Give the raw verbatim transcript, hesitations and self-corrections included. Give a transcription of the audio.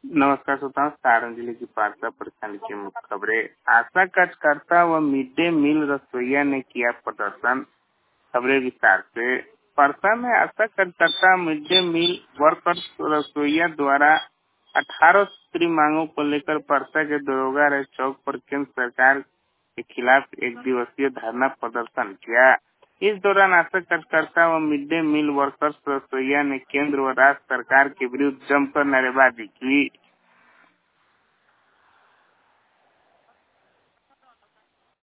नमस्कार श्रोताओं, सारण जिले की पारसा प्रखंड की मुख्य खबरें। आशा कार्यकर्ता व मिड डे मील रसोईया ने किया प्रदर्शन। खबरें विस्तार से। परसा में आशा कार्यकर्ता मिड डे मील वर्कर्स रसोईया द्वारा अठारह सूत्री मांगों को लेकर परसा के दरोगा रह चौक पर केंद्र सरकार के खिलाफ एक दिवसीय धरना प्रदर्शन किया। इस दौरान आशा कार्यकर्ता व मिड डे मील वर्कर्स रसोईया ने केंद्र व राज्य सरकार के विरुद्ध जमकर नारेबाजी की।